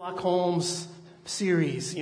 Sherlock Holmes series,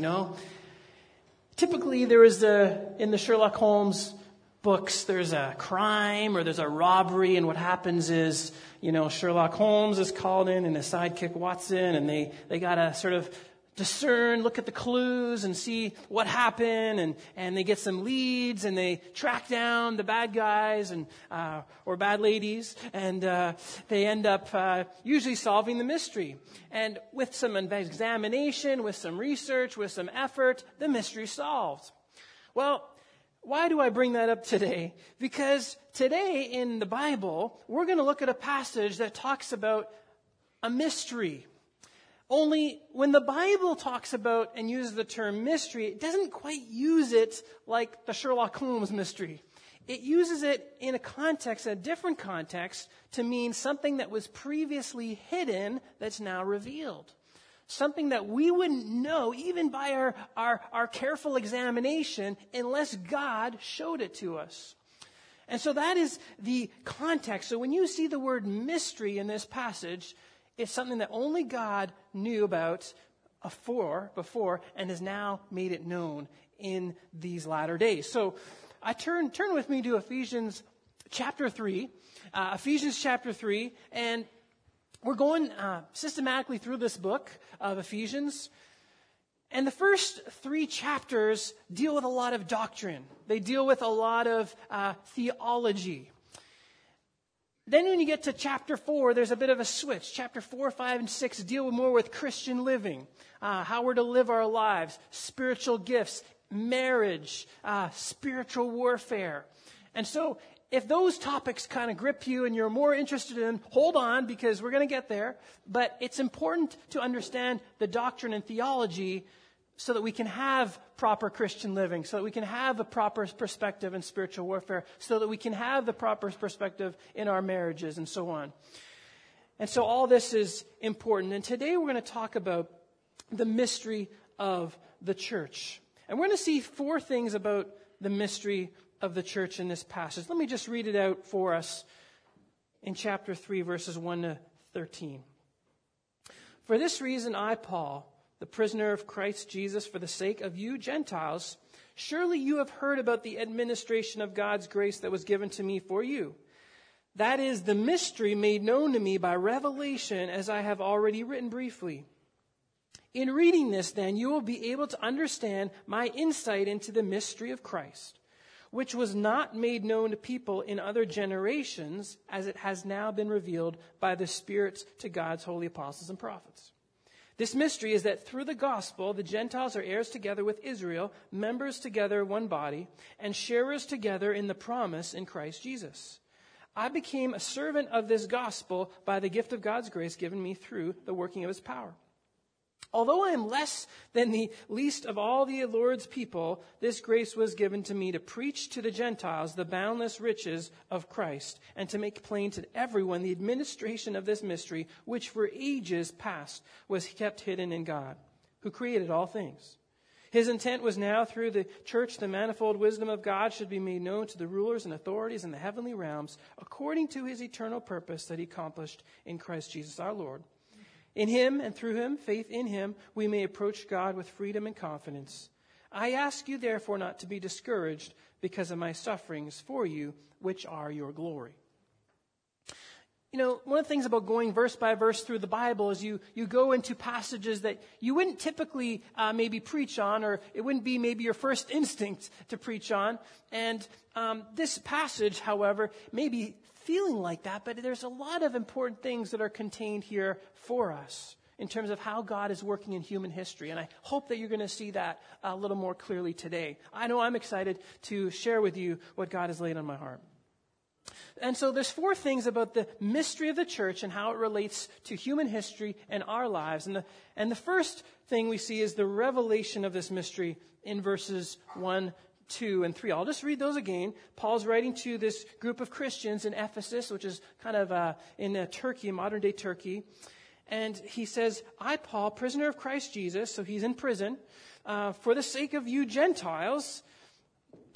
Typically, in the Sherlock Holmes books, there's a crime or there's a robbery, and what happens is, Sherlock Holmes is called in and his sidekick Watson, and they gotta sort of discern, look at the clues and see what happened, and they get some leads, and they track down the bad guys or bad ladies, and they end up usually solving the mystery. And with some examination, with some research, with some effort, the mystery's solved. Well, why do I bring that up today? Because today in the Bible, we're going to look at a passage that talks about a mystery. Only when the Bible talks about and uses the term mystery, it doesn't quite use it like the Sherlock Holmes mystery. It uses it in a different context, to mean something that was previously hidden that's now revealed. Something that we wouldn't know even by our careful examination unless God showed it to us. And so that is the context. So when you see the word mystery in this passage, it's something that only God knew about before and has now made it known in these latter days. So I turn with me to Ephesians chapter 3. Ephesians chapter 3, and we're going systematically through this book of Ephesians. And the first 3 chapters deal with a lot of doctrine. They deal with a lot of theology. Then when you get to chapter 4, there's a bit of a switch. Chapter 4, 5, and 6 deal more with Christian living, how we're to live our lives, spiritual gifts, marriage, spiritual warfare. And so if those topics kind of grip you and you're more interested in, hold on, because we're going to get there. But it's important to understand the doctrine and theology so that we can have proper Christian living, so that we can have a proper perspective in spiritual warfare, so that we can have the proper perspective in our marriages and so on. And so all this is important. And today we're going to talk about the mystery of the church. And we're going to see 4 things about the mystery of the church in this passage. Let me just read it out for us in chapter 3, verses 1 to 13. For this reason, I, Paul, the prisoner of Christ Jesus, for the sake of you Gentiles, surely you have heard about the administration of God's grace that was given to me for you. That is the mystery made known to me by revelation, as I have already written briefly. In reading this, then, you will be able to understand my insight into the mystery of Christ, which was not made known to people in other generations, as it has now been revealed by the Spirit to God's holy apostles and prophets. This mystery is that through the gospel, the Gentiles are heirs together with Israel, members together one body, and sharers together in the promise in Christ Jesus. I became a servant of this gospel by the gift of God's grace given me through the working of his power. Although I am less than the least of all the Lord's people, this grace was given to me to preach to the Gentiles the boundless riches of Christ, and to make plain to everyone the administration of this mystery, which for ages past was kept hidden in God, who created all things. His intent was now through the church the manifold wisdom of God should be made known to the rulers and authorities in the heavenly realms, according to his eternal purpose that he accomplished in Christ Jesus our Lord. In him and through him, faith in him, we may approach God with freedom and confidence. I ask you therefore not to be discouraged because of my sufferings for you, which are your glory. One of the things about going verse by verse through the Bible is you go into passages that you wouldn't typically maybe preach on, or it wouldn't be maybe your first instinct to preach on. And this passage, however, may be feeling like that, but there's a lot of important things that are contained here for us in terms of how God is working in human history. And I hope that you're going to see that a little more clearly today. I know I'm excited to share with you what God has laid on my heart. And so there's 4 things about the mystery of the church and how it relates to human history and our lives. And the first thing we see is the revelation of this mystery in verses 1, 2, and 3. I'll just read those again. Paul's writing to this group of Christians in Ephesus, which is kind of in Turkey, modern-day Turkey. And he says, I, Paul, prisoner of Christ Jesus, so he's in prison, for the sake of you Gentiles.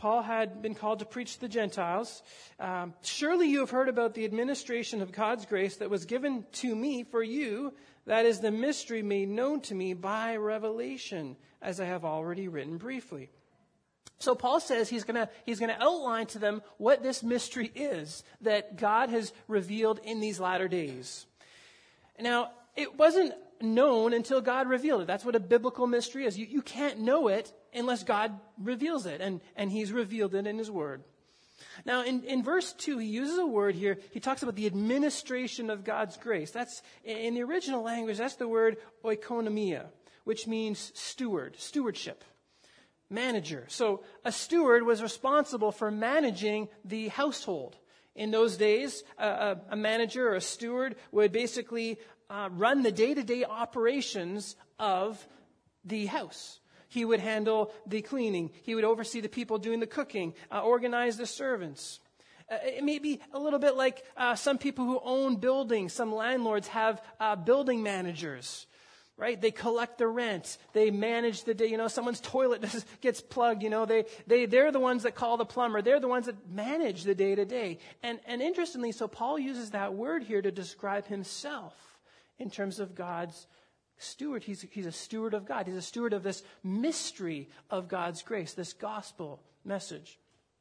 Paul had been called to preach to the Gentiles. Surely you have heard about the administration of God's grace that was given to me for you. That is the mystery made known to me by revelation, as I have already written briefly. So Paul says he's going to outline to them what this mystery is that God has revealed in these latter days. Now, it wasn't known until God revealed it. That's what a biblical mystery is. You can't know it unless God reveals it, and he's revealed it in his word. Now, in verse 2, he uses a word here. He talks about the administration of God's grace. That's, in the original language, that's the word oikonomia, which means stewardship, manager. So a steward was responsible for managing the household. In those days, a manager or a steward would basically run the day-to-day operations of the house. He would handle the cleaning. He would oversee the people doing the cooking, organize the servants. It may be a little bit like some people who own buildings. Some landlords have building managers, right? They collect the rent. They manage the day. Someone's toilet gets plugged. They're the ones that call the plumber. They're the ones that manage the day to day. And interestingly, so Paul uses that word here to describe himself in terms of God's steward. He's a steward of God. He's a steward of this mystery of God's grace, this gospel message.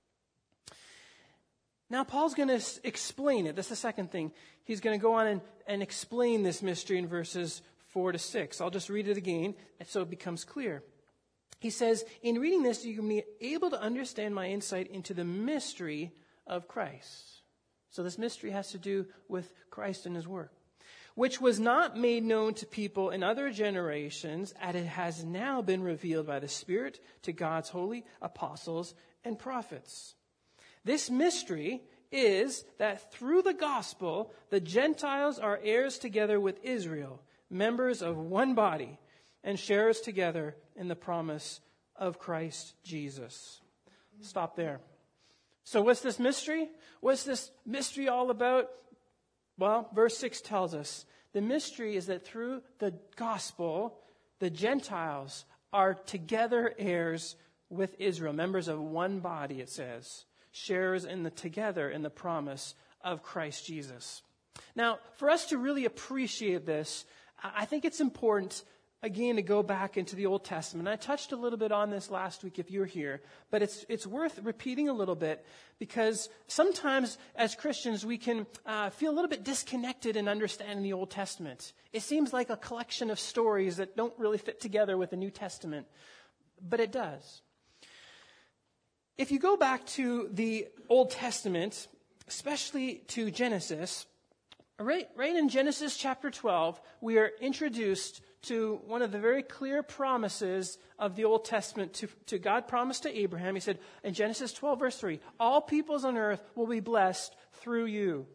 Now, Paul's going to explain it. That's the second thing. He's going to go on and explain this mystery in verses 4 to 6. I'll just read it again so it becomes clear. He says, in reading this, you can be able to understand my insight into the mystery of Christ. So this mystery has to do with Christ and his work, which was not made known to people in other generations, as it has now been revealed by the Spirit to God's holy apostles and prophets. This mystery is that through the gospel, the Gentiles are heirs together with Israel, members of one body, and sharers together in the promise of Christ Jesus. Stop there. So what's this mystery? What's this mystery all about? Well, verse 6 tells us the mystery is that through the gospel, the Gentiles are together heirs with Israel, members of one body, it says, sharers together in the promise of Christ Jesus. Now, for us to really appreciate this, I think it's important, again, to go back into the Old Testament. I touched a little bit on this last week if you're here, but it's worth repeating a little bit because sometimes as Christians we can feel a little bit disconnected in understanding the Old Testament. It seems like a collection of stories that don't really fit together with the New Testament, but it does. If you go back to the Old Testament, especially to Genesis, right in Genesis chapter 12, we are introduced to one of the very clear promises of the Old Testament to God promised to Abraham. He said in Genesis 12, verse 3, all peoples on earth will be blessed through you.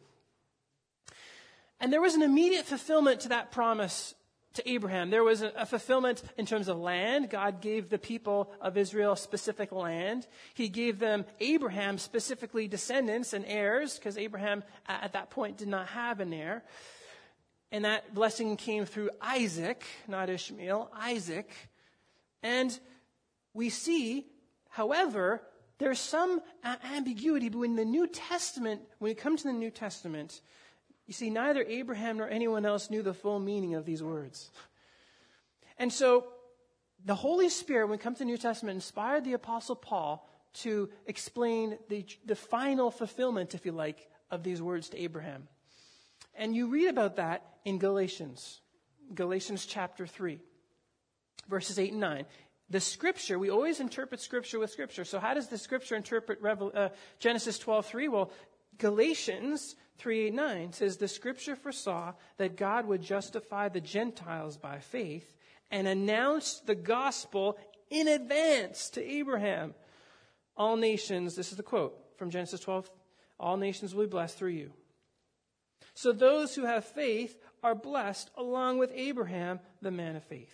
And there was an immediate fulfillment to that promise to Abraham. There was a fulfillment in terms of land. God gave the people of Israel specific land. He gave them, Abraham, specifically descendants and heirs, because Abraham at that point did not have an heir. And that blessing came through Isaac, not Ishmael, Isaac. And we see, however, there's some ambiguity when the New Testament, when we come to the New Testament, you see, neither Abraham nor anyone else knew the full meaning of these words. And so the Holy Spirit, when it comes to the New Testament, inspired the Apostle Paul to explain the final fulfillment, if you like, of these words to Abraham. And you read about that in Galatians chapter 3, verses 8 and 9. The Scripture, we always interpret Scripture with Scripture. So how does the Scripture interpret Genesis 12:3? Well, Galatians 3:8-9 says, the Scripture foresaw that God would justify the Gentiles by faith and announced the gospel in advance to Abraham. All nations, this is the quote from Genesis 12, all nations will be blessed through you. So those who have faith are blessed along with Abraham, the man of faith.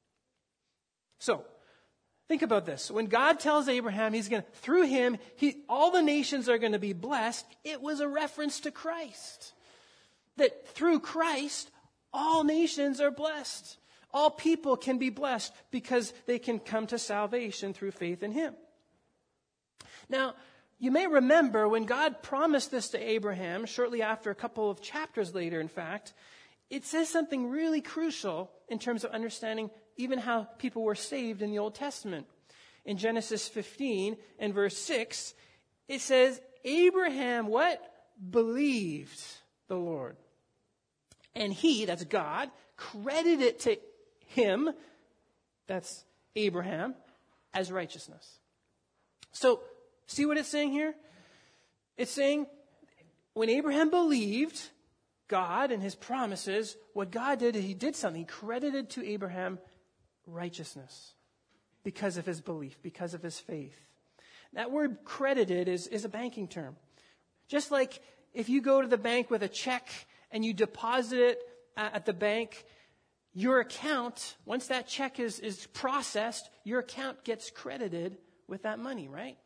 So, think about this. When God tells Abraham through him, all the nations are going to be blessed, it was a reference to Christ. That through Christ, all nations are blessed. All people can be blessed because they can come to salvation through faith in him. Now, you may remember when God promised this to Abraham, shortly after, a couple of chapters later, in fact, it says something really crucial in terms of understanding even how people were saved in the Old Testament. In Genesis 15 and verse 6, it says, Abraham, what? Believed the Lord. And he, that's God, credited it to him, that's Abraham, as righteousness. So, see what it's saying here? It's saying when Abraham believed God and his promises, what God did is he did something. He credited to Abraham righteousness because of his belief, because of his faith. That word credited is a banking term. Just like if you go to the bank with a check and you deposit it at the bank, your account, once that check is processed, your account gets credited with that money, right?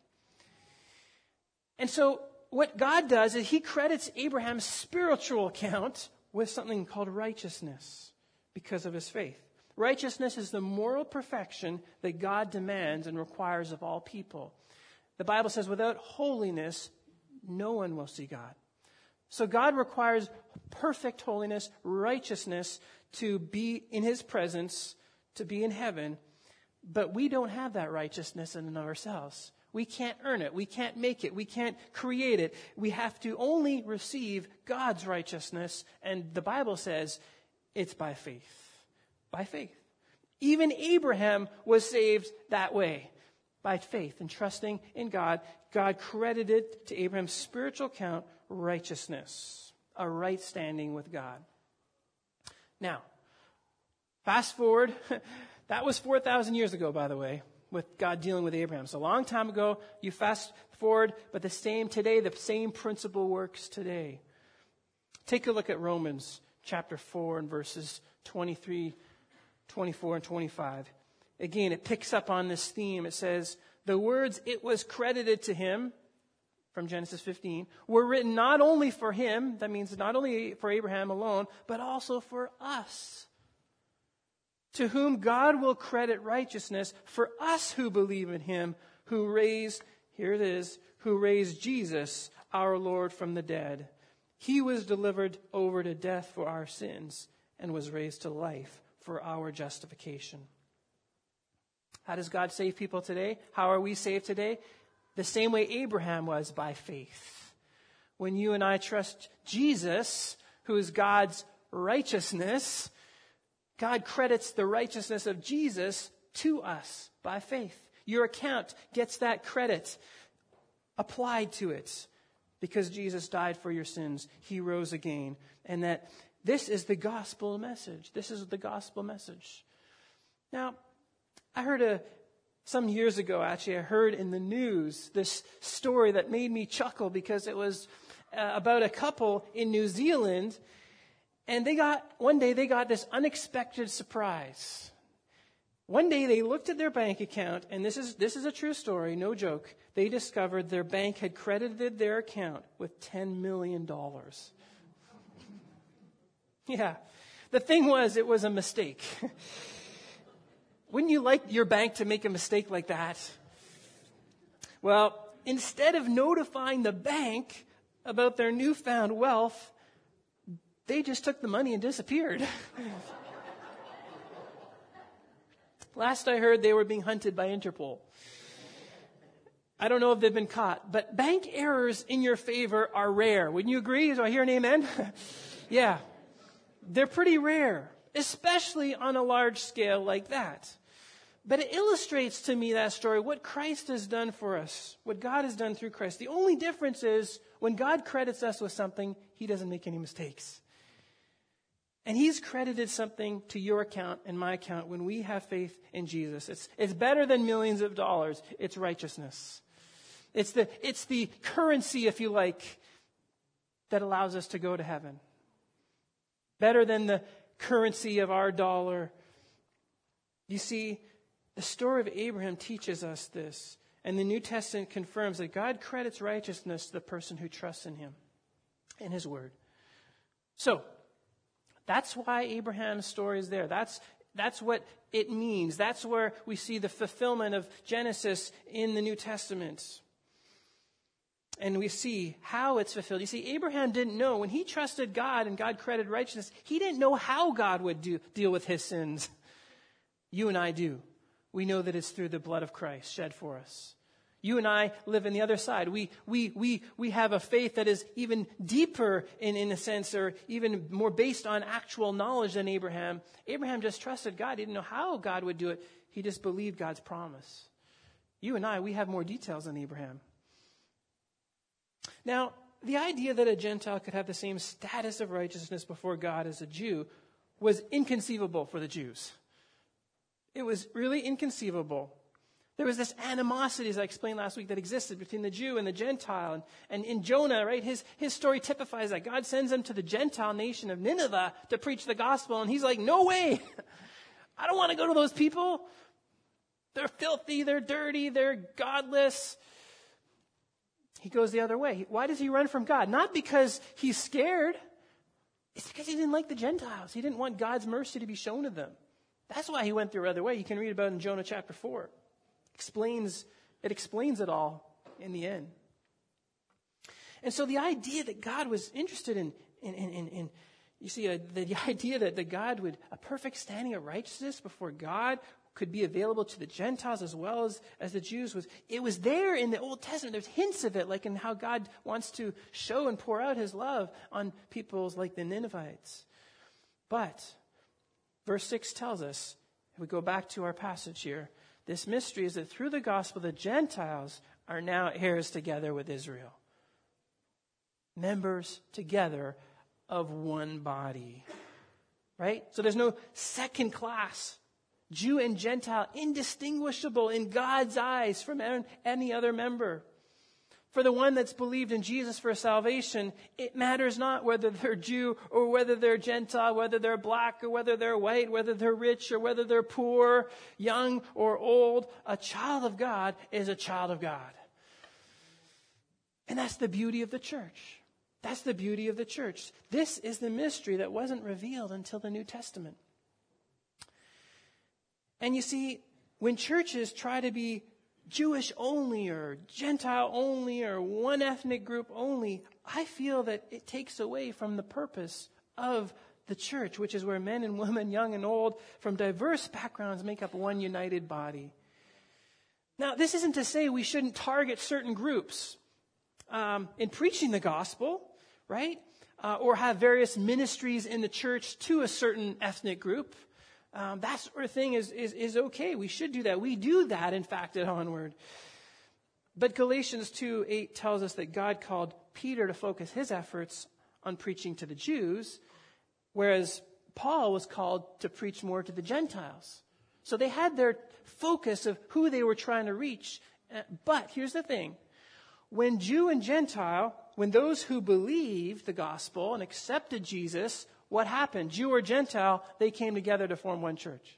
And so what God does is he credits Abraham's spiritual account with something called righteousness because of his faith. Righteousness is the moral perfection that God demands and requires of all people. The Bible says without holiness, no one will see God. So God requires perfect holiness, righteousness to be in his presence, to be in heaven. But we don't have that righteousness in and of ourselves. We can't earn it. We can't make it. We can't create it. We have to only receive God's righteousness. And the Bible says it's by faith. By faith. Even Abraham was saved that way. By faith and trusting in God. God credited to Abraham's spiritual account righteousness. A right standing with God. Now, fast forward. That was 4,000 years ago, by the way, with God dealing with Abraham. So a long time ago, you fast forward, but the same principle works today. Take a look at Romans chapter 4 and verses 23, 24, and 25. Again, it picks up on this theme. It says, the words, it was credited to him, from Genesis 15, were written not only for him, that means not only for Abraham alone, but also for us, to whom God will credit righteousness, for us who believe in him, who raised Jesus, our Lord, from the dead. He was delivered over to death for our sins and was raised to life for our justification. How does God save people today? How are we saved today? The same way Abraham was, by faith. When you and I trust Jesus, who is God's righteousness, God credits the righteousness of Jesus to us by faith. Your account gets that credit applied to it because Jesus died for your sins. He rose again. And that this is the gospel message. This is the gospel message. Now, I heard some years ago, actually, I heard in the news this story that made me chuckle because it was about a couple in New Zealand. And one day they got this unexpected surprise. One day they looked at their bank account, and this is a true story, no joke. They discovered their bank had credited their account with $10 million. Yeah. The thing was, it was a mistake. Wouldn't you like your bank to make a mistake like that? Well, instead of notifying the bank about their newfound wealth, they just took the money and disappeared. Last I heard, they were being hunted by Interpol. I don't know if they've been caught, but bank errors in your favor are rare. Wouldn't you agree? Do I hear an amen? Yeah. They're pretty rare, especially on a large scale like that. But it illustrates to me, that story, what Christ has done for us, what God has done through Christ. The only difference is when God credits us with something, he doesn't make any mistakes. And he's credited something to your account and my account when we have faith in Jesus. It's better than millions of dollars. It's righteousness. It's the currency, if you like, that allows us to go to heaven. Better than the currency of our dollar. You see, the story of Abraham teaches us this. And the New Testament confirms that God credits righteousness to the person who trusts in him, in his word. So, that's why Abraham's story is there. That's what it means. That's where we see the fulfillment of Genesis in the New Testament. And we see how it's fulfilled. You see, Abraham didn't know. When he trusted God and God credited righteousness, he didn't know how God would deal with his sins. You and I do. We know that it's through the blood of Christ shed for us. You and I live in the other side. We have a faith that is even deeper in a sense, or even more based on actual knowledge than Abraham. Abraham just trusted God. He didn't know how God would do it. He just believed God's promise. You and I, we have more details than Abraham. Now, the idea that a Gentile could have the same status of righteousness before God as a Jew was inconceivable for the Jews. It was really inconceivable. There was this animosity, as I explained last week, that existed between the Jew and the Gentile. And in Jonah, right, his story typifies that. God sends him to the Gentile nation of Nineveh to preach the gospel. And he's like, no way. I don't want to go to those people. They're filthy, they're dirty, they're godless. He goes the other way. Why does he run from God? Not because he's scared. It's because he didn't like the Gentiles. He didn't want God's mercy to be shown to them. That's why he went the other way. You can read about it in Jonah chapter 4. It explains it all in the end. And so the idea that God was interested in you see, the idea that God would, a perfect standing of righteousness before God could be available to the Gentiles as well as the Jews, it was there in the Old Testament. There's hints of it, like in how God wants to show and pour out his love on peoples like the Ninevites. But verse 6 tells us, if we go back to our passage here, this mystery is that through the gospel, the Gentiles are now heirs together with Israel. Members together of one body. Right? So there's no second class. Jew and Gentile, indistinguishable in God's eyes from any other member. For the one that's believed in Jesus for salvation, it matters not whether they're Jew or whether they're Gentile, whether they're black or whether they're white, whether they're rich or whether they're poor, young or old. A child of God is a child of God. And that's the beauty of the church. That's the beauty of the church. This is the mystery that wasn't revealed until the New Testament. And you see, when churches try to be Jewish only or Gentile only or one ethnic group only, I feel that it takes away from the purpose of the church, which is where men and women, young and old, from diverse backgrounds make up one united body. Now, this isn't to say we shouldn't target certain groups in preaching the gospel, right? Or have various ministries in the church to a certain ethnic group. That sort of thing is okay. We should do that. We do that, in fact, at Onward. But Galatians 2:8 tells us that God called Peter to focus his efforts on preaching to the Jews, whereas Paul was called to preach more to the Gentiles. So they had their focus of who they were trying to reach. But here's the thing. When Jew and Gentile, when those who believed the gospel and accepted Jesus, what happened? Jew or Gentile, they came together to form one church.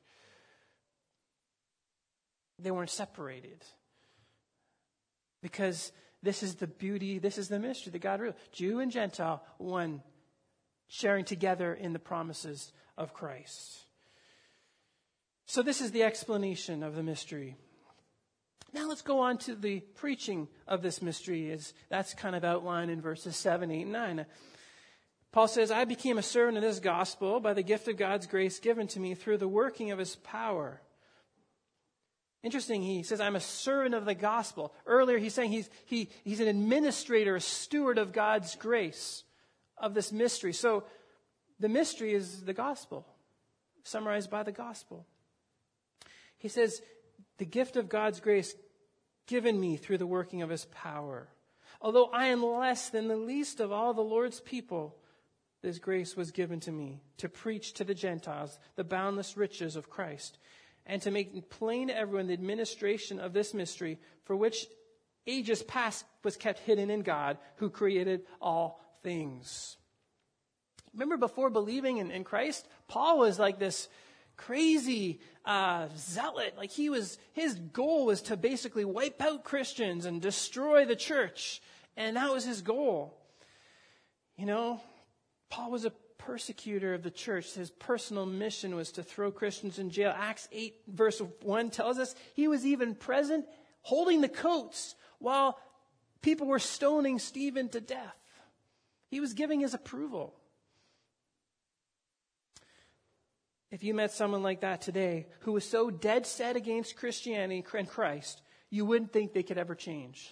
They weren't separated. Because this is the beauty, this is the mystery that God revealed. Jew and Gentile, one, sharing together in the promises of Christ. So this is the explanation of the mystery. Now let's go on to the preaching of this mystery. That's kind of outlined in verses 7, 8, and 9. Paul says, I became a servant of this gospel by the gift of God's grace given to me through the working of his power. Interesting, he says, I'm a servant of the gospel. Earlier he's saying he's an administrator, a steward of God's grace, of this mystery. So the mystery is the gospel, summarized by the gospel. He says, the gift of God's grace given me through the working of his power. Although I am less than the least of all the Lord's people, this grace was given to me to preach to the Gentiles the boundless riches of Christ and to make plain to everyone the administration of this mystery for which ages past was kept hidden in God who created all things. Remember before believing in Christ, Paul was like this crazy zealot. Like his goal was to basically wipe out Christians and destroy the church. And that was his goal. You know, Paul was a persecutor of the church. His personal mission was to throw Christians in jail. Acts 8 verse 1 tells us he was even present holding the coats while People were stoning Stephen to death. He was giving his approval. If you met someone like that today who was so dead set against Christianity and Christ, you wouldn't think they could ever change.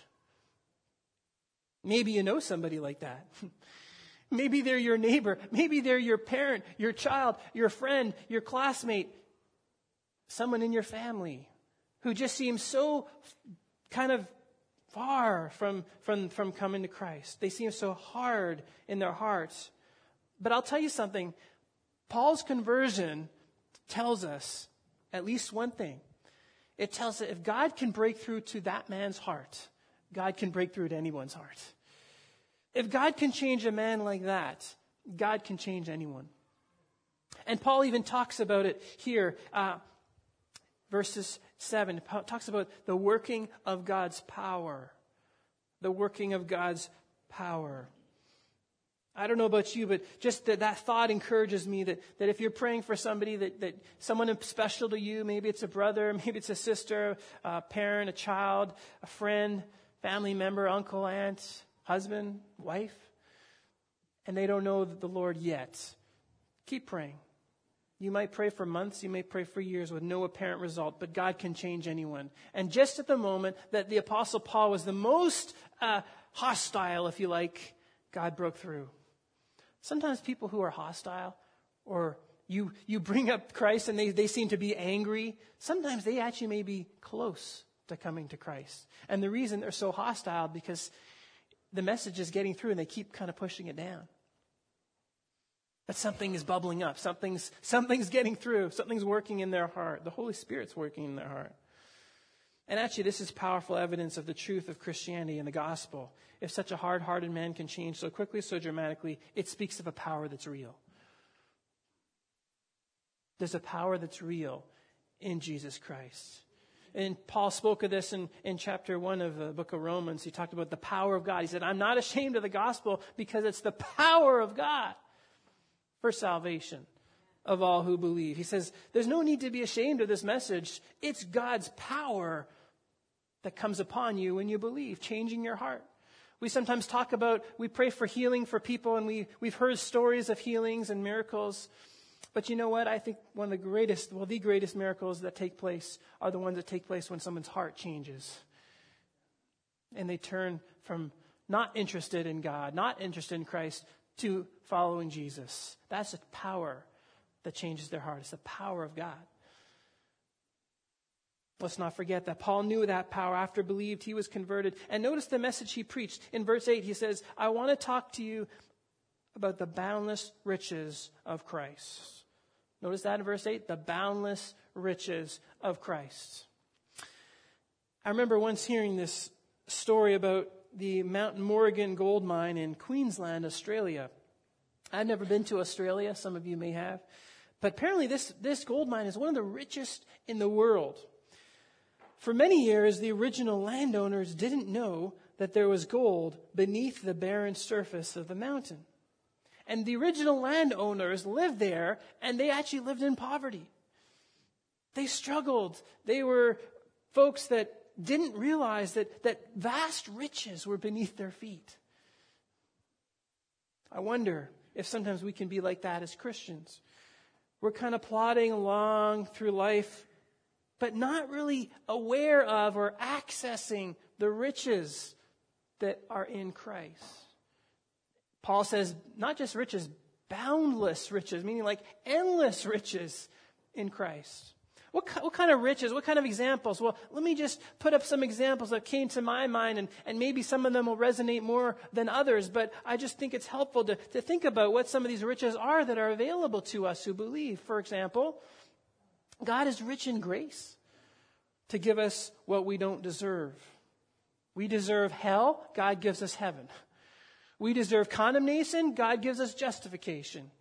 Maybe you know somebody like that. Maybe they're your neighbor. Maybe they're your parent, your child, your friend, your classmate, someone in your family who just seems so kind of far from coming to Christ. They seem so hard in their hearts. But I'll tell you something. Paul's conversion tells us at least one thing. It tells us if God can break through to that man's heart, God can break through to anyone's heart. If God can change a man like that, God can change anyone. And Paul even talks about it here, verses 7. Paul talks about the working of God's power. The working of God's power. I don't know about you, but just that thought encourages me that if you're praying for somebody, that someone special to you, maybe it's a brother, maybe it's a sister, a parent, a child, a friend, family member, uncle, aunt, husband, wife, and they don't know the Lord yet, keep praying. You might pray for months, you may pray for years with no apparent result, but God can change anyone. And just at the moment that the Apostle Paul was the most hostile, if you like, God broke through. Sometimes people who are hostile, or you bring up Christ and they seem to be angry, sometimes they actually may be close to coming to Christ. And the reason they're so hostile because the message is getting through and they keep kind of pushing it down. But something is bubbling up. Something's getting through. Something's working in their heart. The Holy Spirit's working in their heart. And actually, this is powerful evidence of the truth of Christianity and the gospel. If such a hard-hearted man can change so quickly, so dramatically, it speaks of a power that's real. There's a power that's real in Jesus Christ. And Paul spoke of this in chapter 1 of the book of Romans. He talked about the power of God. He said, I'm not ashamed of the gospel because it's the power of God for salvation of all who believe. He says, there's no need to be ashamed of this message. It's God's power that comes upon you when you believe, changing your heart. We sometimes we pray for healing for people, and we've heard stories of healings and miracles. But you know what? I think the greatest miracles that take place are the ones that take place when someone's heart changes. And they turn from not interested in God, not interested in Christ, to following Jesus. That's the power that changes their heart. It's the power of God. Let's not forget that Paul knew that power. After believed, he was converted. And notice the message he preached. In verse 8, he says, I want to talk to you about the boundless riches of Christ. Notice that in verse 8, the boundless riches of Christ. I remember once hearing this story about the Mount Morgan gold mine in Queensland, Australia. I've never been to Australia. Some of you may have. But apparently this gold mine is one of the richest in the world. For many years, the original landowners didn't know that there was gold beneath the barren surface of the mountain. And the original landowners lived there, and they actually lived in poverty. They struggled. They were folks that didn't realize that vast riches were beneath their feet. I wonder if sometimes we can be like that as Christians. We're kind of plodding along through life, but not really aware of or accessing the riches that are in Christ. Paul says not just riches, boundless riches, meaning like endless riches in Christ. What kind of riches? What kind of examples? Well, let me just put up some examples that came to my mind, and maybe some of them will resonate more than others, but I just think it's helpful to think about what some of these riches are that are available to us who believe. For example, God is rich in grace to give us what we don't deserve. We deserve hell, God gives us heaven. We deserve condemnation, God gives us justification.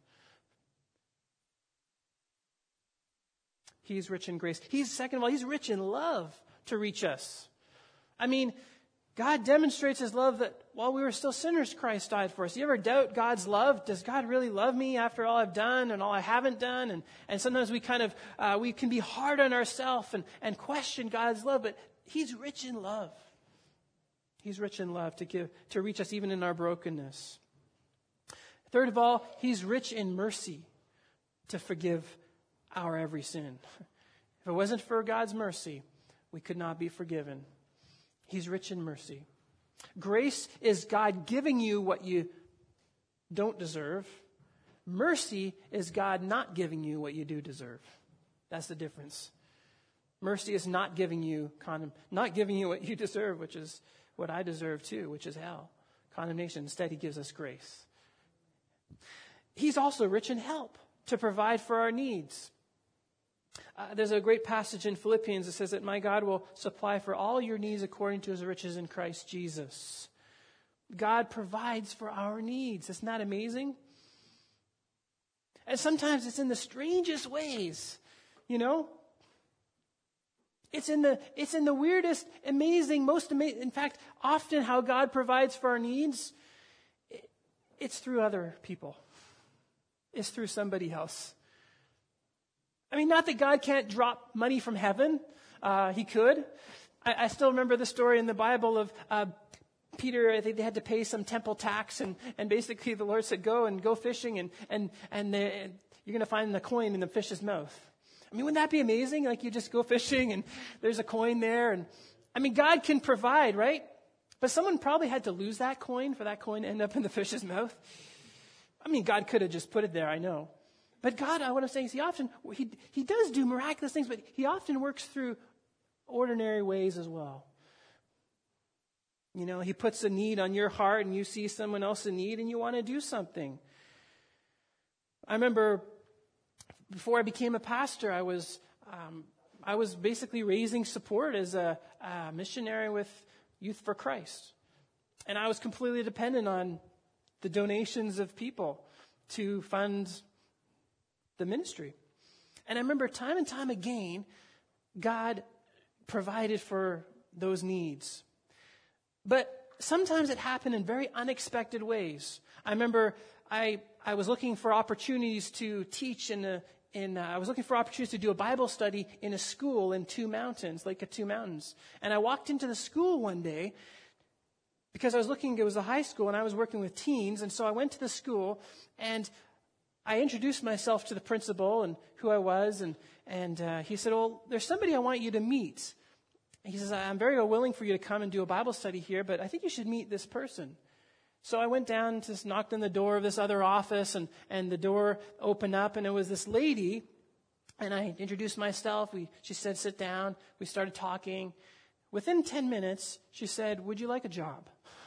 He's rich in grace. Second of all, he's rich in love to reach us. I mean, God demonstrates his love that while we were still sinners, Christ died for us. You ever doubt God's love? Does God really love me after all I've done and all I haven't done? And sometimes we we can be hard on ourselves and question God's love, but he's rich in love. He's rich in love to reach us even in our brokenness. Third of all, He's rich in mercy to forgive our every sin. If it wasn't for God's mercy, we could not be forgiven. He's rich in mercy. Grace is God giving you what you don't deserve. Mercy is God not giving you what you do deserve. That's the difference. Mercy is not giving you what you deserve, which is what I deserve too, which is hell, condemnation. Instead, He gives us grace. He's also rich in help to provide for our needs. There's a great passage in Philippians that says that my God will supply for all your needs according to His riches in Christ Jesus. God provides for our needs. Isn't that amazing? And sometimes it's in the strangest ways, It's in the weirdest, amazing, most amazing. In fact, often how God provides for our needs, it's through other people. It's through somebody else. I mean, not that God can't drop money from heaven. He could. I still remember the story in the Bible of Peter. I think they had to pay some temple tax, and basically the Lord said, go fishing, and you're going to find the coin in the fish's mouth. I mean, wouldn't that be amazing? Like you just go fishing and there's a coin there. And I mean, God can provide, right? But someone probably had to lose that coin for that coin to end up in the fish's mouth. I mean, God could have just put it there, I know. But God, what I'm saying is He does do miraculous things, but He often works through ordinary ways as well. He puts a need on your heart and you see someone else in need and you want to do something. I remember before I became a pastor, I was basically raising support as a missionary with Youth for Christ. And I was completely dependent on the donations of people to fund the ministry. And I remember time and time again, God provided for those needs. But sometimes it happened in very unexpected ways. I remember I was looking for opportunities to teach I was looking for opportunities to do a Bible study in a school in Lake of Two Mountains. And I walked into the school one day because it was a high school and I was working with teens. And so I went to the school and I introduced myself to the principal and who I was. And he said, well, there's somebody I want you to meet. He says, I'm very willing for you to come and do a Bible study here, but I think you should meet this person. So I went down, just knocked on the door of this other office, and the door opened up, and it was this lady, and I introduced myself. She said, sit down. We started talking. Within 10 minutes, she said, would you like a job?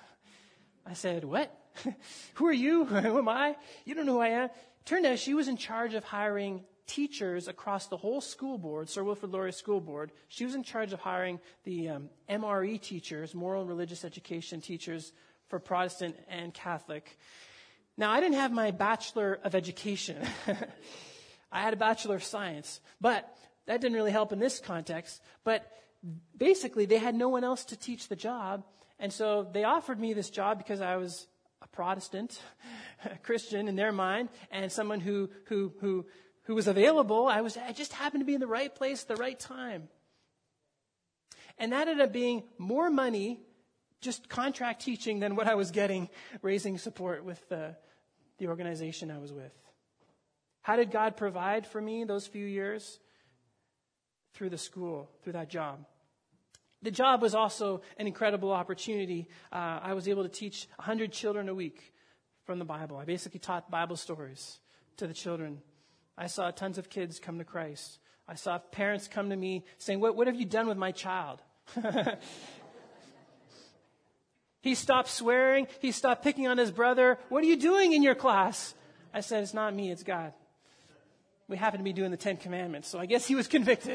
I said, what? Who are you? Who am I? You don't know who I am. Turned out she was in charge of hiring teachers across the whole school board, Sir Wilfrid Laurier School Board. She was in charge of hiring the MRE teachers, moral and religious education teachers, for Protestant and Catholic. Now, I didn't have my Bachelor of Education. I had a Bachelor of Science, but that didn't really help in this context. But basically, they had no one else to teach the job, and so they offered me this job because I was a Protestant, a Christian in their mind, and someone who was available. I just happened to be in the right place at the right time. And that ended up being more money, just contract teaching, than what I was getting raising support with the organization I was with. How did God provide for me those few years? Through the school, through that job. The job was also an incredible opportunity. I was able to teach 100 children a week from the Bible. I basically taught Bible stories to the children. I saw tons of kids come to Christ. I saw parents come to me saying, what have you done with my child? He stopped swearing. He stopped picking on his brother. What are you doing in your class? I said, it's not me, it's God. We happen to be doing the 10 Commandments, so I guess he was convicted.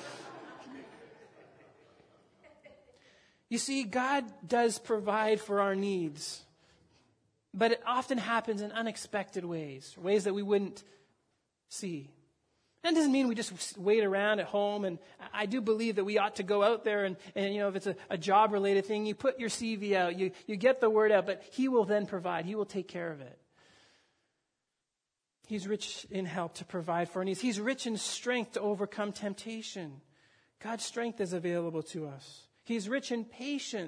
You see, God does provide for our needs, but it often happens in unexpected ways that we wouldn't see. That doesn't mean we just wait around at home, and I do believe that we ought to go out there and if it's a job-related thing, you put your CV out, you get the word out, but He will then provide. He will take care of it. He's rich in help to provide for our needs. He's rich in strength to overcome temptation. God's strength is available to us. He's rich in patience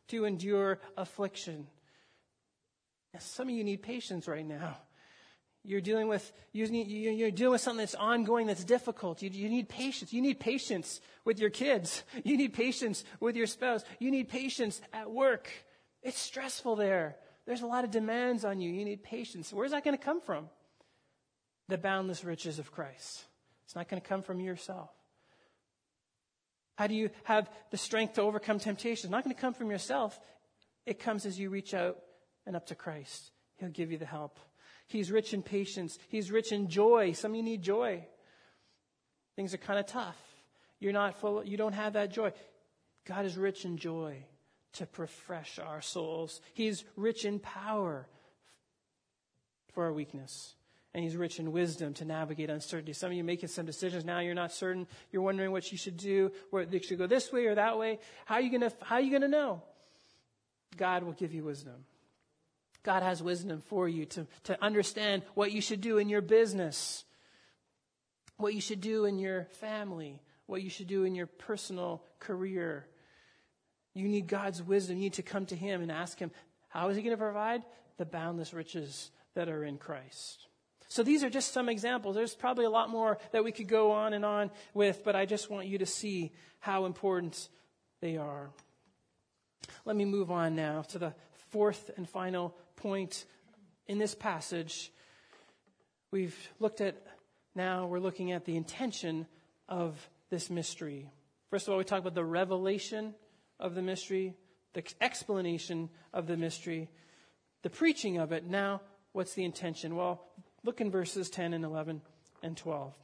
to endure affliction. Some of you need patience right now. You're dealing with something that's ongoing, that's difficult. You need patience. You need patience with your kids. You need patience with your spouse. You need patience at work. It's stressful there. There's a lot of demands on you. You need patience. Where's that going to come from? The boundless riches of Christ. It's not going to come from yourself. How do you have the strength to overcome temptation? It's not going to come from yourself. It comes as you reach out and up to Christ. He'll give you the help. He's rich in patience. He's rich in joy. Some of you need joy. Things are kind of tough. You don't have that joy. God is rich in joy to refresh our souls. He's rich in power for our weakness. And He's rich in wisdom to navigate uncertainty. Some of you making some decisions now, you're not certain. You're wondering what you should do, whether you should go this way or that way. How are you going to know? God will give you wisdom. God has wisdom for you to understand what you should do in your business, what you should do in your family, what you should do in your personal career. You need God's wisdom. You need to come to Him and ask Him, how is He going to provide? The boundless riches that are in Christ. So these are just some examples. There's probably a lot more that we could go on and on with, but I just want you to see how important they are. Let me move on now to the fourth and final point in this passage. We're looking at the intention of this mystery. First of all, we talk about the revelation of the mystery, the explanation of the mystery, the preaching of it. Now, what's the intention? Well, look in verses 10 and 11 and 12.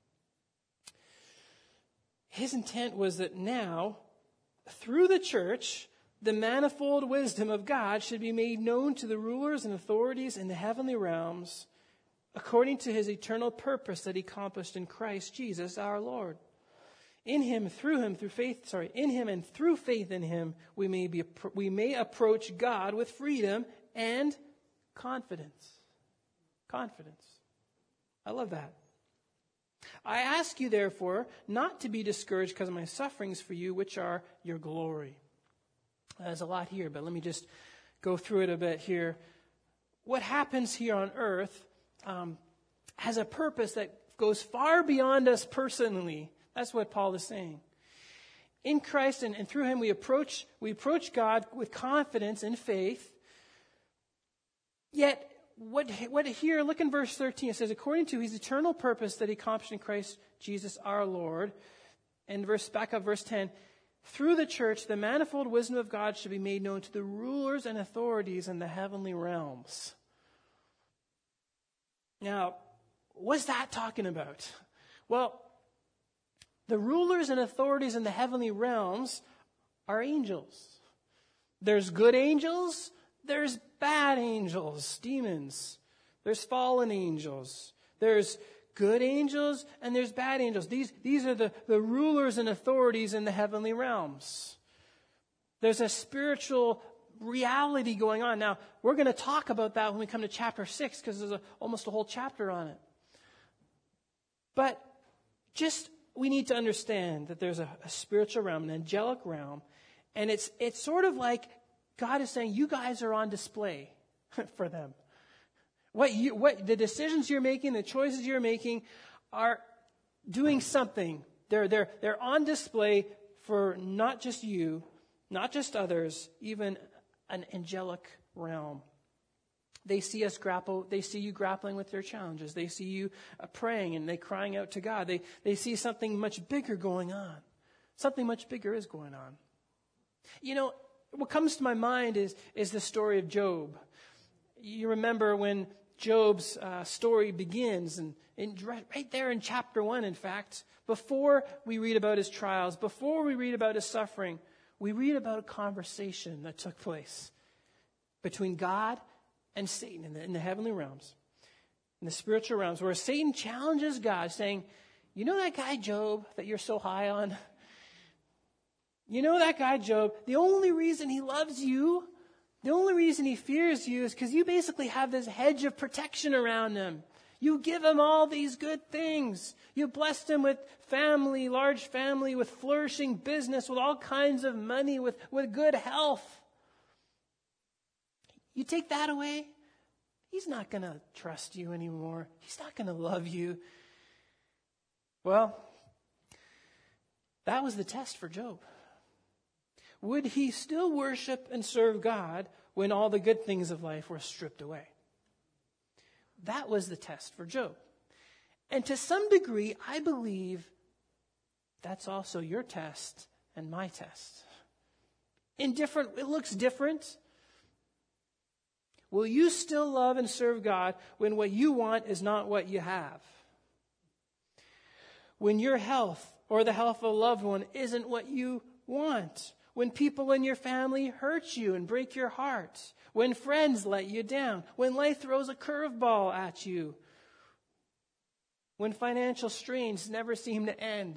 His intent was that now, through the church, the manifold wisdom of God should be made known to the rulers and authorities in the heavenly realms, according to His eternal purpose that He accomplished in Christ Jesus our Lord. In Him and through faith in Him, we may approach God with freedom and confidence. Confidence. I love that. I ask you, therefore, not to be discouraged because of my sufferings for you, which are your glory. There's a lot here, but let me just go through it a bit here. What happens here on earth has a purpose that goes far beyond us personally. That's what Paul is saying. In Christ and through Him, we approach God with confidence and faith. Yet, what here, look in verse 13. It says, according to His eternal purpose that He accomplished in Christ Jesus our Lord. And back up verse 10. Through the church, the manifold wisdom of God should be made known to the rulers and authorities in the heavenly realms. Now, what's that talking about? Well, the rulers and authorities in the heavenly realms are angels. There's good angels, there's bad angels, demons. There's fallen angels. There's good angels and there's bad angels. These are the rulers and authorities in the heavenly realms. There's a spiritual reality going on. Now, we're going to talk about that when we come to chapter 6 because there's almost a whole chapter on it. But we need to understand that there's a spiritual realm, an angelic realm, and it's sort of like God is saying, you guys are on display for them. What the decisions you're making, the choices you're making are doing something. They're on display for not just you, not just others, even an angelic realm. They see us grapple. They see you grappling with their challenges. They see you praying and they crying out to God. They see something much bigger going on. Something much bigger is going on. You know, what comes to my mind is the story of Job. You remember when Job's story begins, and right there in chapter 1, in fact, before we read about his trials, before we read about his suffering, we read about a conversation that took place between God and Satan in the heavenly realms, in the spiritual realms, where Satan challenges God, saying, you know that guy Job that you're so high on? You know that guy Job, the only reason he loves you, the only reason he fears you is because you basically have this hedge of protection around him. You give him all these good things. You blessed him with family, large family, with flourishing business, with all kinds of money, with good health. You take that away, he's not going to trust you anymore. He's not going to love you. Well, that was the test for Job. Would he still worship and serve God when all the good things of life were stripped away? That was the test for Job. And to some degree, I believe that's also your test and my test. It looks different. Will you still love and serve God when what you want is not what you have? When your health or the health of a loved one isn't what you want? When people in your family hurt you and break your heart? When friends let you down? When life throws a curveball at you? When financial strains never seem to end?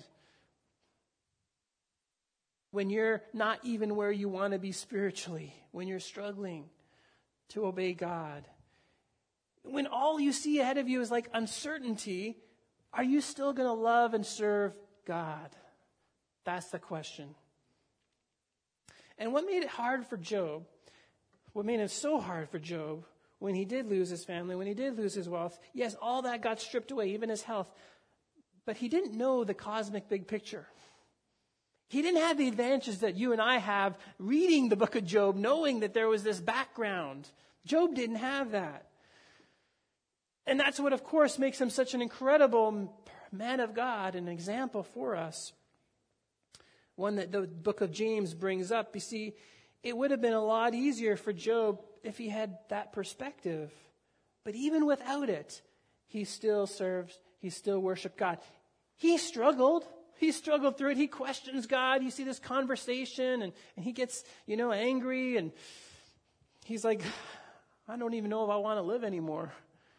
When you're not even where you want to be spiritually? When you're struggling to obey God? When all you see ahead of you is like uncertainty, are you still going to love and serve God? That's the question. And what made it hard for Job, what made it so hard for Job when he did lose his family, when he did lose his wealth, yes, all that got stripped away, even his health, but he didn't know the cosmic big picture. He didn't have the advantages that you and I have reading the book of Job, knowing that there was this background. Job didn't have that. And that's what, of course, makes him such an incredible man of God, an example for us. One that the book of James brings up. You see, it would have been a lot easier for Job if he had that perspective. But even without it, he still worshiped God. He struggled. He struggled through it. He questions God. You see this conversation, and he gets, angry, and he's like, I don't even know if I want to live anymore.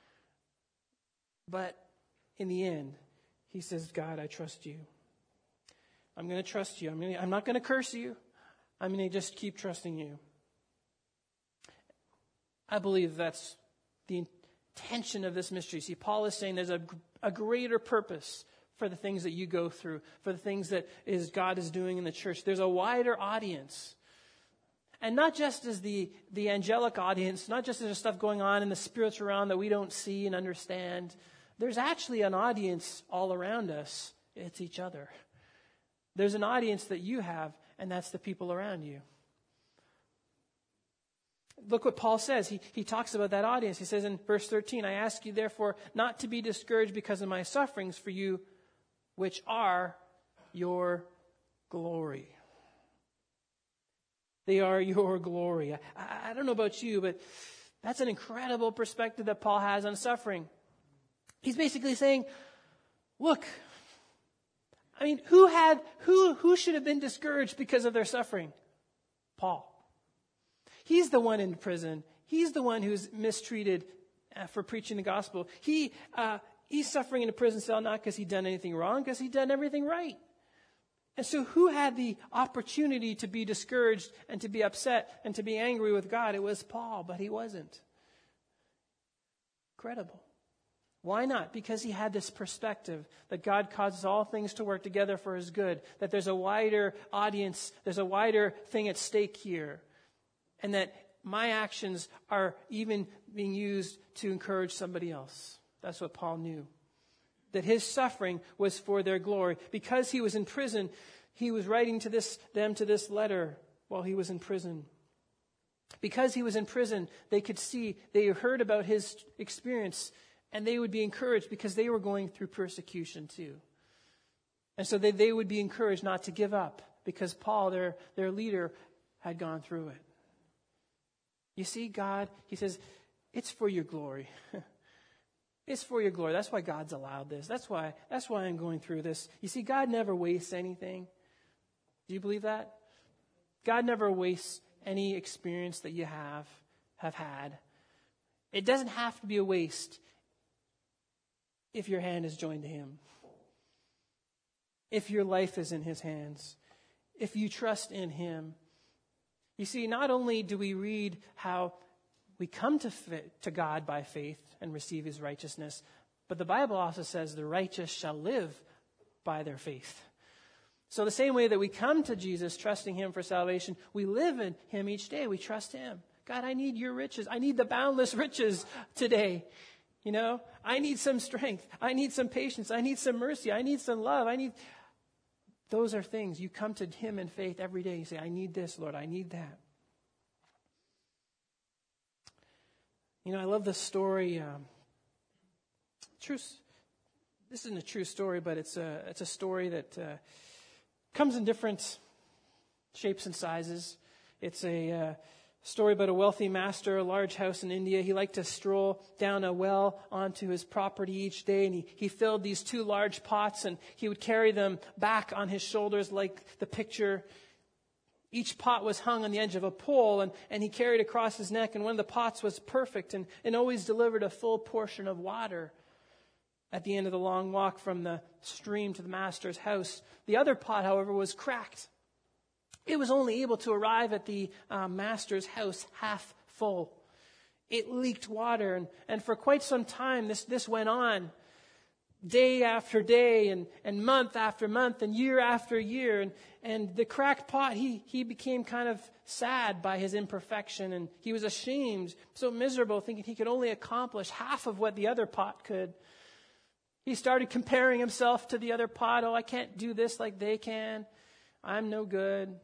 But in the end, he says, God, I trust you. I'm going to trust you. I'm not going to curse you. I'm going to just keep trusting you. I believe that's the intention of this mystery. See, Paul is saying there's a greater purpose for the things that you go through, for the things that God is doing in the church. There's a wider audience. And not just as the angelic audience, not just as there's stuff going on in the spiritual realm that we don't see and understand. There's actually an audience all around us. It's each other. There's an audience that you have, and that's the people around you. Look what Paul says. He talks about that audience. He says in verse 13, I ask you therefore not to be discouraged because of my sufferings for you, which are your glory. They are your glory. I don't know about you, but that's an incredible perspective that Paul has on suffering. He's basically saying, look, who should have been discouraged because of their suffering? Paul. He's the one in prison. He's the one who's mistreated for preaching the gospel. He's suffering in a prison cell not because he'd done anything wrong, because he'd done everything right. And so who had the opportunity to be discouraged and to be upset and to be angry with God? It was Paul, but he wasn't. Incredible. Why not? Because he had this perspective that God causes all things to work together for his good, that there's a wider audience, there's a wider thing at stake here, and that my actions are even being used to encourage somebody else. That's what Paul knew. That his suffering was for their glory. Because he was in prison, he was writing to them this letter while he was in prison. Because he was in prison, they heard about his experience, and they would be encouraged because they were going through persecution too. And so they would be encouraged not to give up because Paul, their leader, had gone through it. You see, God, he says, it's for your glory. It's for your glory. That's why God's allowed this. That's why I'm going through this. You see, God never wastes anything. Do you believe that? God never wastes any experience that you have had. It doesn't have to be a waste if your hand is joined to him. If your life is in his hands. If you trust in him. You see, not only do we read how we come to God by faith and receive his righteousness, but the Bible also says the righteous shall live by their faith. So the same way that we come to Jesus trusting him for salvation, we live in him each day. We trust him God, I need your riches. I need the boundless riches today. I need some strength. I need some patience. I need some mercy. I need some love. Those are things. You come to him in faith every day. You say, I need this, Lord. I need that. I love the story. This isn't a true story, but it's a story that comes in different shapes and sizes. It's a story about a wealthy master, a large house in India. He liked to stroll down a well onto his property each day, and he filled these 2 large pots, and he would carry them back on his shoulders like the picture. Each pot was hung on the edge of a pole, and he carried across his neck, and one of the pots was perfect and always delivered a full portion of water at the end of the long walk from the stream to the master's house. The other pot, however, was cracked. It was only able to arrive at the master's house half full. It leaked water, and for quite some time this went on. Day after day and month after month and year after year. And the cracked pot, he became kind of sad by his imperfection, and he was ashamed, so miserable, thinking he could only accomplish half of what the other pot could. He started comparing himself to the other pot. Oh, I can't do this like they can. I'm no good.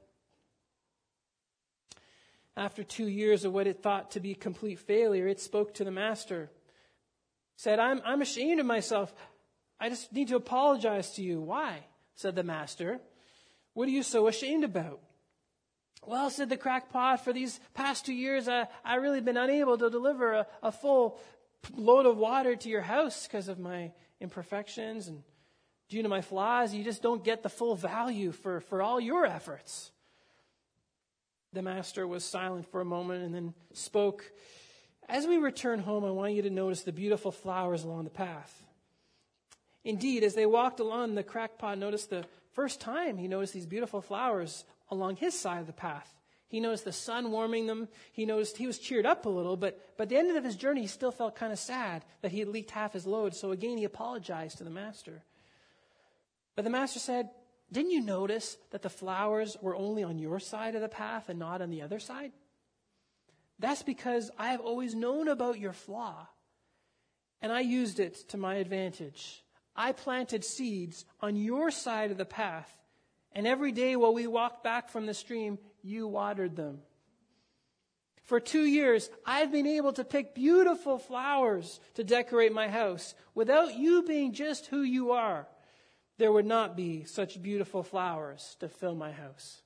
After 2 years of what it thought to be complete failure, it spoke to the master. Said, I'm ashamed of myself. I just need to apologize to you. Why? Said the master. What are you so ashamed about? Well, said the cracked pot, for these past 2 years, I really been unable to deliver a full load of water to your house because of my imperfections and due to my flaws. You just don't get the full value for all your efforts. The master was silent for a moment and then spoke. As we return home, I want you to notice the beautiful flowers along the path. Indeed, as they walked along, the crackpot noticed the first time he noticed these beautiful flowers along his side of the path. He noticed the sun warming them. He noticed he was cheered up a little, but at the end of his journey, he still felt kind of sad that he had leaked half his load. So again, he apologized to the master. But the master said, didn't you notice that the flowers were only on your side of the path and not on the other side? That's because I have always known about your flaw, and I used it to my advantage. I planted seeds on your side of the path, and every day while we walked back from the stream, you watered them. For 2 years, I've been able to pick beautiful flowers to decorate my house. Without you being just who you are, there would not be such beautiful flowers to fill my house.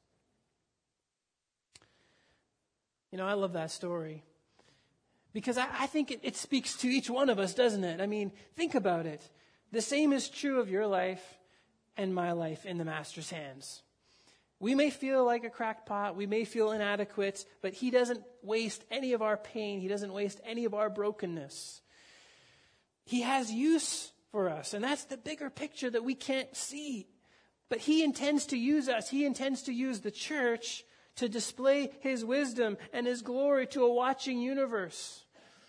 I love that story because I think it speaks to each one of us, doesn't it? I mean, think about it. The same is true of your life and my life in the Master's hands. We may feel like a cracked pot. We may feel inadequate, but He doesn't waste any of our pain. He doesn't waste any of our brokenness. He has use for us, and that's the bigger picture that we can't see. But He intends to use us. He intends to use the church to display His wisdom and His glory to a watching universe.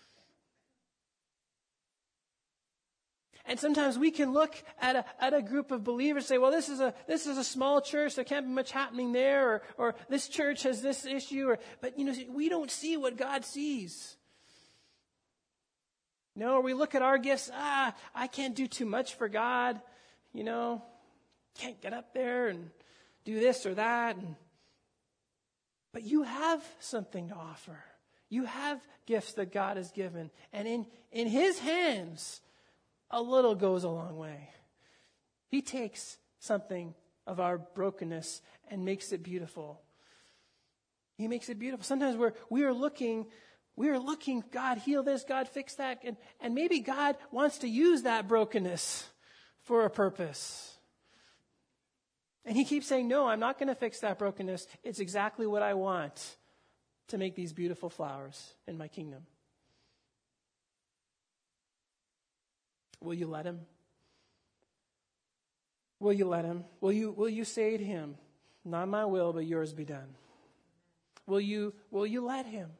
And sometimes we can look at a group of believers and say, well, this is a small church. There can't be much happening there. Or this church has this issue. But we don't see what God sees. No, we look at our gifts. I can't do too much for God. Can't get up there and do this or that. But you have something to offer. You have gifts that God has given. And in His hands, a little goes a long way. He takes something of our brokenness and makes it beautiful. He makes it beautiful. Sometimes we are looking, God heal this, God fix that. And maybe God wants to use that brokenness for a purpose. And He keeps saying, no, I'm not going to fix that brokenness. It's exactly what I want to make these beautiful flowers in my kingdom. Will you let Him? Will you let Him? Will you say to Him, not my will, but yours be done? Will you let Him?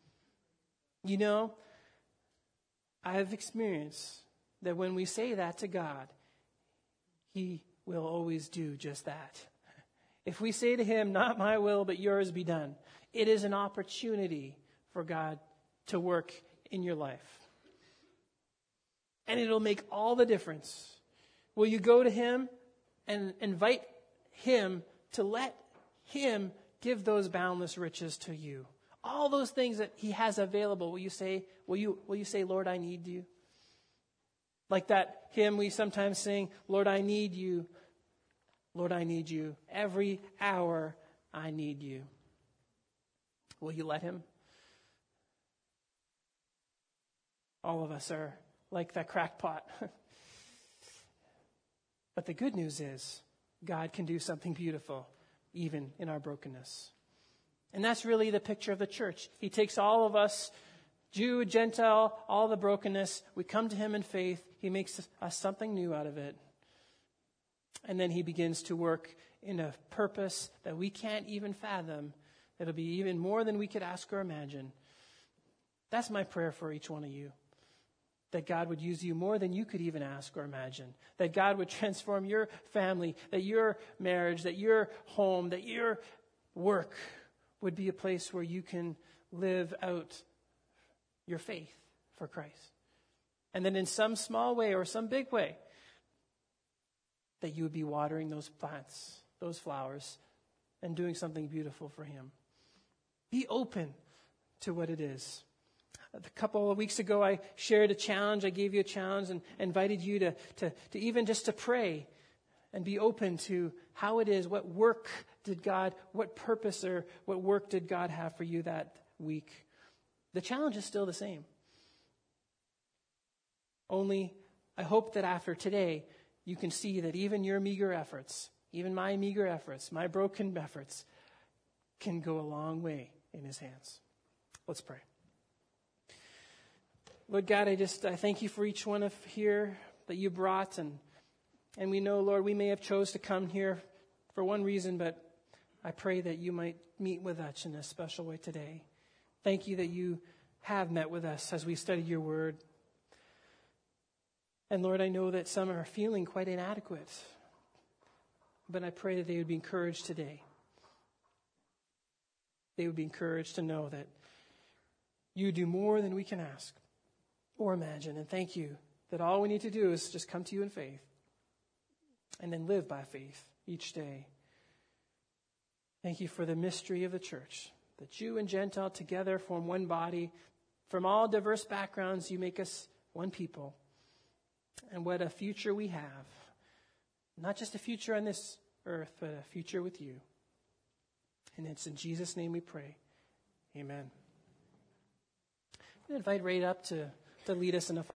I have experienced that when we say that to God, He will always do just that. If we say to Him, not my will, but yours be done, it is an opportunity for God to work in your life. And it'll make all the difference. Will you go to Him and invite Him to let Him give those boundless riches to you? All those things that He has available, will you say, Lord, I need you? Like that hymn we sometimes sing, Lord, I need you. Lord, I need you. Every hour I need you. Will you let Him? All of us are like that crackpot. But the good news is God can do something beautiful even in our brokenness. And that's really the picture of the church. He takes all of us, Jew, Gentile, all the brokenness. We come to Him in faith. He makes us something new out of it. And then He begins to work in a purpose that we can't even fathom. That'll be even more than we could ask or imagine. That's my prayer for each one of you. That God would use you more than you could even ask or imagine. That God would transform your family, that your marriage, that your home, that your work would be a place where you can live out your faith for Christ. And then in some small way or some big way, that you would be watering those plants, those flowers, and doing something beautiful for Him. Be open to what it is. A couple of weeks ago, I shared a challenge. I gave you a challenge and invited you to even just to pray and be open to how it is, what work did God, what purpose or what work did God have for you that week. The challenge is still the same. Only I hope that after today, you can see that even your meager efforts, even my meager efforts, my broken efforts, can go a long way in His hands. Let's pray. Lord God, I thank you for each one of here that you brought. And we know, Lord, we may have chose to come here for one reason, but I pray that you might meet with us in a special way today. Thank you that you have met with us as we studied your word. And Lord, I know that some are feeling quite inadequate, but I pray that they would be encouraged today. They would be encouraged to know that you do more than we can ask or imagine. And thank you that all we need to do is just come to you in faith and then live by faith each day. Thank you for the mystery of the church. The Jew and Gentile together form one body. From all diverse backgrounds, you make us one people. And what a future we have. Not just a future on this earth, but a future with you. And it's in Jesus' name we pray. Amen. I invite Ray up to lead us in a